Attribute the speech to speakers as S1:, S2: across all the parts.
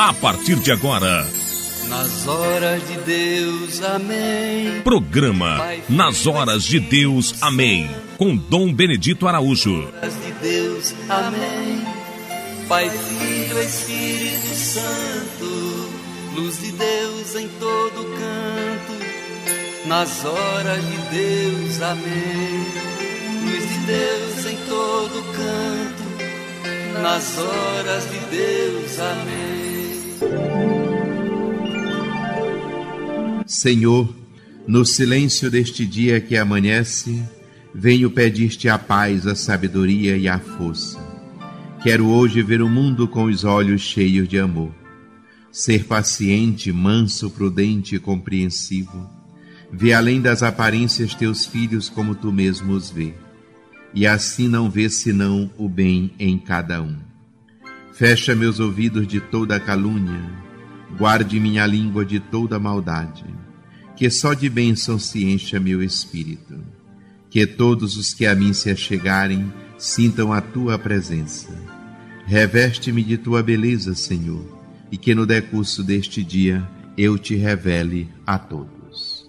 S1: a partir de agora.
S2: Nas horas de Deus, amém.
S1: Programa Nas Horas de Deus, amém. Com Dom Benedito Araújo.
S2: Nas horas de Deus, amém. Pai, Filho, Espírito Santo, luz de Deus em todo canto. Nas horas de Deus, amém. Luz de Deus em todo canto. Nas horas de Deus, amém.
S3: Senhor, no silêncio deste dia que amanhece, venho pedir-te a paz, a sabedoria e a força. Quero hoje ver o mundo com os olhos cheios de amor. Ser paciente, manso, prudente e compreensivo. Ver além das aparências teus filhos como tu mesmo os vê. E assim não ver senão o bem em cada um. Fecha meus ouvidos de toda calúnia. Guarde minha língua de toda maldade. Que só de bênção se encha meu espírito. Que todos os que a mim se achegarem sintam a tua presença. Reveste-me de tua beleza, Senhor, e que no decurso deste dia eu te revele a todos.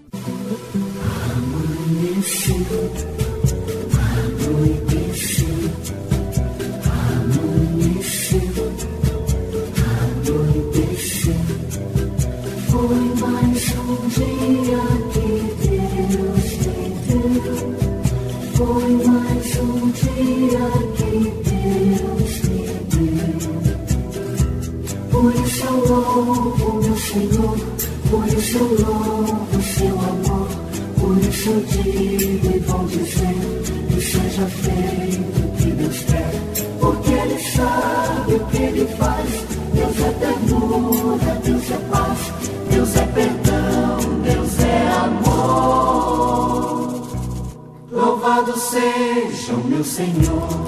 S4: Foi mais um dia que Deus me deu. Foi mais um dia que Deus me deu. Por isso eu louvo meu Senhor, por isso eu louvo seu amor. Por isso eu digo e vou dizer que seja feito o que Deus quer. Porque Ele sabe o que Ele faz. Deus é ternura, Deus é paz. Deus é perdão, Deus é amor. Louvado seja o meu Senhor.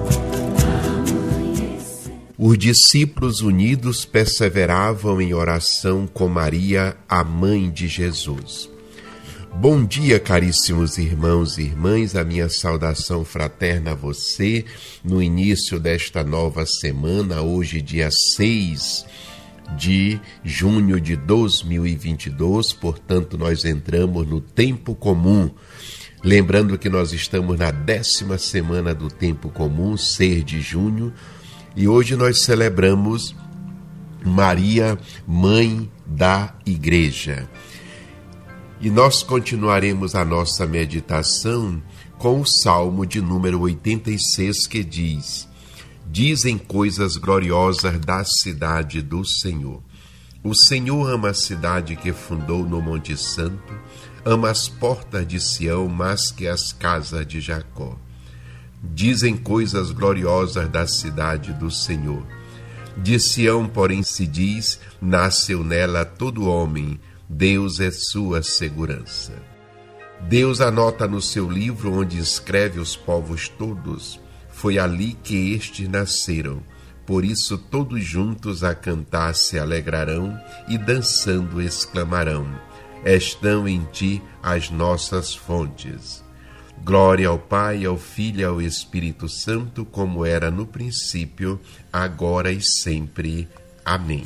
S3: Os discípulos unidos perseveravam em oração com Maria, a mãe de Jesus. Bom dia, caríssimos irmãos e irmãs, a minha saudação fraterna a você no início desta nova semana, hoje dia 6 de junho de 2022, portanto nós entramos no tempo comum. Lembrando que nós estamos na 10ª semana do tempo comum, 6 de junho, e hoje nós celebramos Maria, Mãe da Igreja. E nós continuaremos a nossa meditação com o Salmo de número 86, que diz: Dizem coisas gloriosas da cidade do Senhor. O Senhor ama a cidade que fundou no Monte Santo, ama as portas de Sião mais que as casas de Jacó. Dizem coisas gloriosas da cidade do Senhor. De Sião, porém, se diz: nasceu nela todo homem, Deus é sua segurança. Deus anota no seu livro onde escreve os povos todos. Foi ali que estes nasceram. Por isso todos juntos a cantar se alegrarão e dançando exclamarão: estão em ti as nossas fontes. Glória ao Pai, ao Filho e ao Espírito Santo, como era no princípio, agora e sempre. Amém.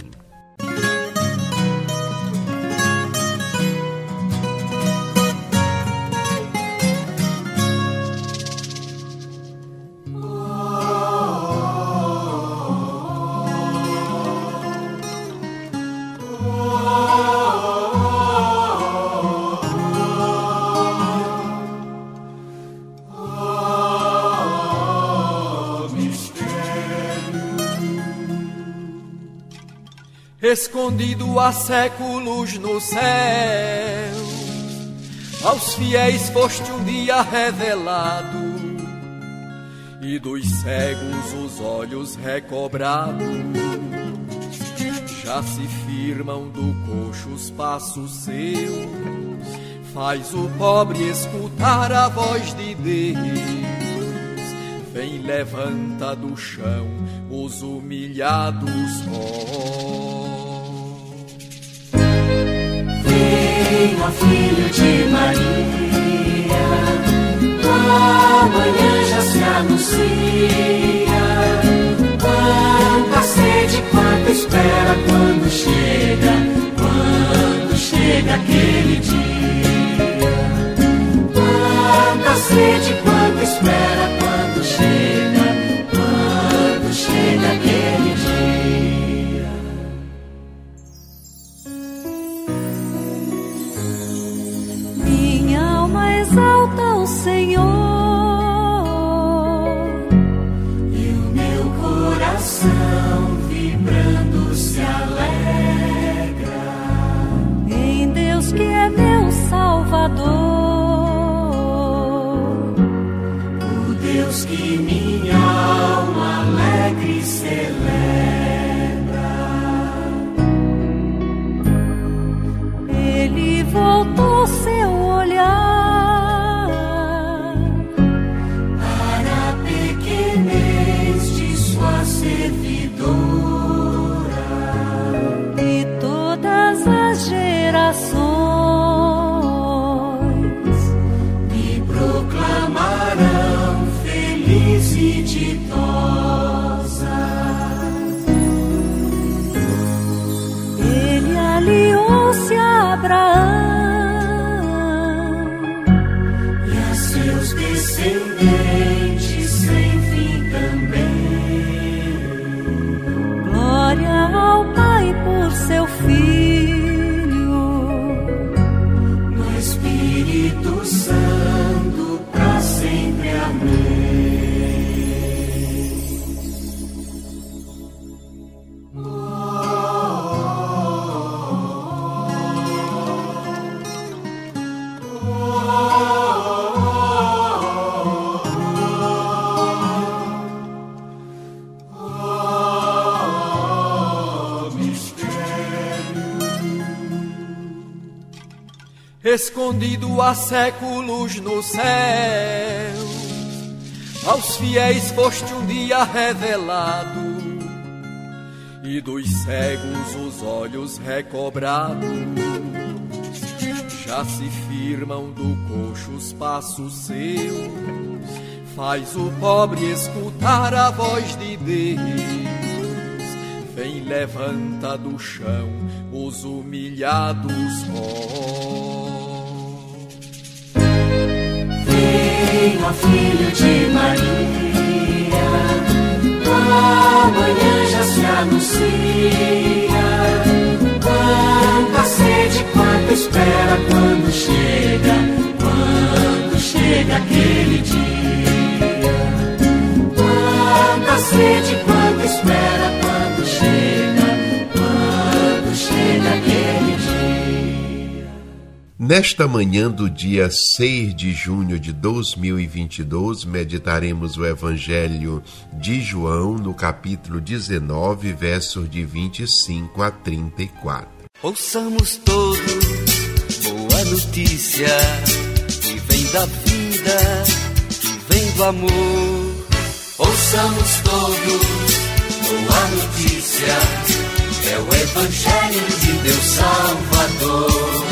S2: Escondido há séculos no céu, aos fiéis foste um dia revelado, e dos cegos os olhos recobrados, já se firmam do coxo os passos seus. Faz o pobre escutar a voz de Deus, vem, levanta do chão os humilhados,
S4: Venha, filho de Maria, amanhã já se anuncia. Quanta sede, quanta espera, quanta Abraão e a seus descendentes sem fim também. Glória ao Pai por seu Filho, no Espírito Santo, pra sempre. Amém.
S2: Escondido há séculos no céu, aos fiéis foste um dia revelado, e dos cegos os olhos recobrados. Já se firmam do coxo os passos seus, faz o pobre escutar a voz de Deus. Vem, levanta do chão os humilhados,
S4: Vem, ó Filho de Maria, amanhã já se anuncia. Quanta sede, quanta espera, quando chega aquele dia. Quanta sede, quanta espera, quando chega aquele dia.
S3: Nesta manhã do dia 6 de junho de 2022, meditaremos o Evangelho de João, no capítulo 19, versos de 25 a 34.
S5: Ouçamos todos boa notícia, que vem da vida, que vem do amor. Ouçamos todos boa notícia, é o Evangelho de Deus Salvador.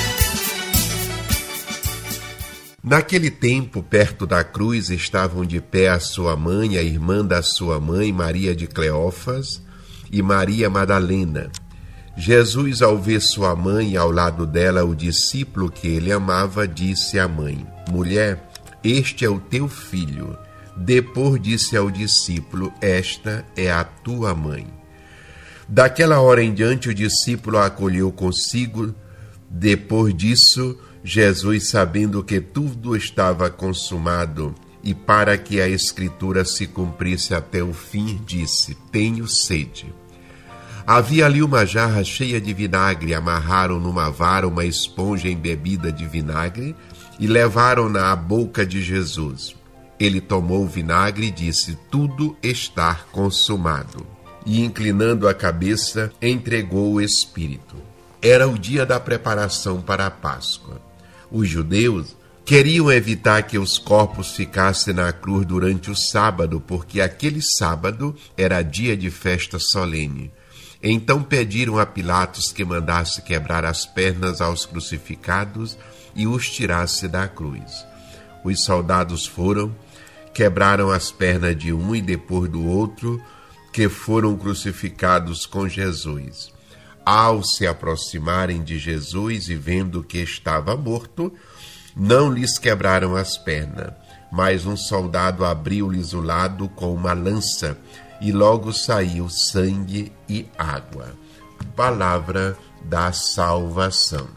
S3: Naquele tempo, perto da cruz, estavam de pé a sua mãe, a irmã da sua mãe, Maria de Cleófas, e Maria Madalena. Jesus, ao ver sua mãe e ao lado dela o discípulo que ele amava, disse à mãe: Mulher, este é o teu filho. Depois disse ao discípulo: Esta é a tua mãe. Daquela hora em diante, o discípulo a acolheu consigo. Depois disso, Jesus, sabendo que tudo estava consumado e para que a Escritura se cumprisse até o fim, disse: Tenho sede. Havia ali uma jarra cheia de vinagre, amarraram numa vara uma esponja embebida de vinagre e levaram-na à boca de Jesus. Ele tomou o vinagre e disse: Tudo está consumado. E, inclinando a cabeça, entregou o Espírito. Era o dia da preparação para a Páscoa. Os judeus queriam evitar que os corpos ficassem na cruz durante o sábado, porque aquele sábado era dia de festa solene. Então pediram a Pilatos que mandasse quebrar as pernas aos crucificados e os tirasse da cruz. Os soldados foram, quebraram as pernas de um e depois do outro, que foram crucificados com Jesus. Ao se aproximarem de Jesus e vendo que estava morto, não lhes quebraram as pernas, mas um soldado abriu-lhes o lado com uma lança, e logo saiu sangue e água. Palavra da salvação.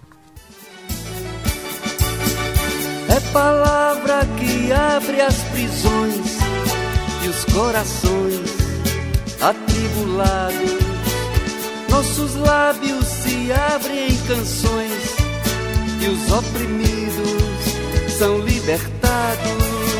S5: É palavra que abre as prisões e os corações atribulados. Nossos lábios se abrem em canções e os oprimidos são libertados.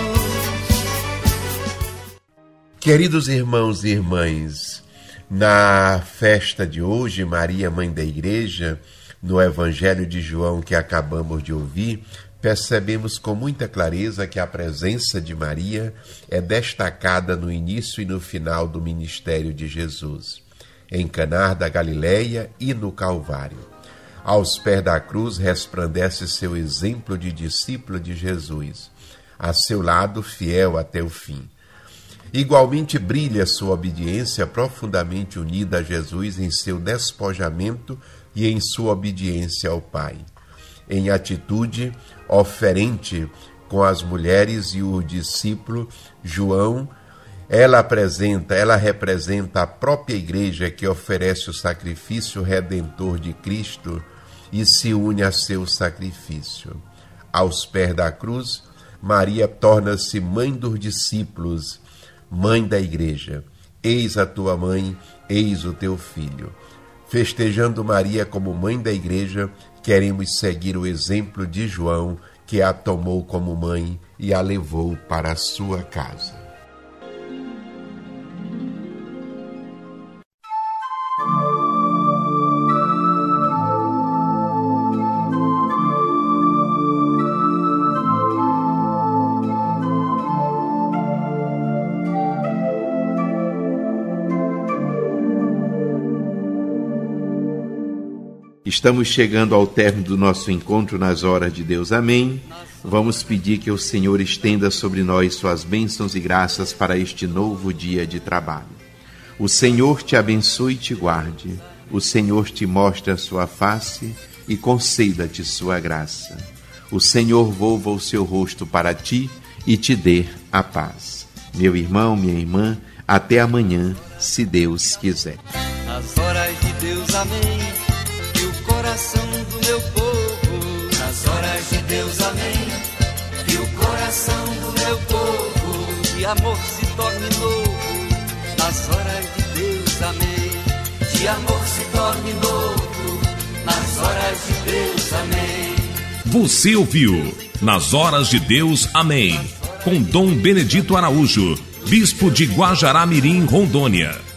S3: Queridos irmãos e irmãs, na festa de hoje, Maria, Mãe da Igreja, no Evangelho de João que acabamos de ouvir, percebemos com muita clareza que a presença de Maria é destacada no início e no final do ministério de Jesus, em Caná da Galileia e no Calvário. Aos pés da cruz resplandece seu exemplo de discípulo de Jesus, a seu lado fiel até o fim. Igualmente brilha sua obediência profundamente unida a Jesus em seu despojamento e em sua obediência ao Pai. Em atitude oferente com as mulheres e o discípulo João, ela representa a própria igreja que oferece o sacrifício redentor de Cristo e se une a seu sacrifício. Aos pés da cruz, Maria torna-se mãe dos discípulos, mãe da igreja. Eis a tua mãe, eis o teu filho. Festejando Maria como mãe da igreja, queremos seguir o exemplo de João, que a tomou como mãe e a levou para a sua casa. Estamos chegando ao término do nosso encontro nas horas de Deus. Amém. Vamos pedir que o Senhor estenda sobre nós suas bênçãos e graças para este novo dia de trabalho. O Senhor te abençoe e te guarde. O Senhor te mostre a sua face e conceda-te sua graça. O Senhor volva o seu rosto para ti e te dê a paz. Meu irmão, minha irmã, até amanhã, se Deus quiser.
S5: Nas horas de Deus, amém. Coração do meu povo, nas horas de Deus, amém. Que o coração do meu povo de amor se torne novo, nas horas de Deus, amém. De amor se torne novo, nas horas de Deus, amém.
S1: Você ouviu Nas Horas de Deus, amém, com Dom Benedito Araújo, bispo de Guajará-Mirim, Rondônia.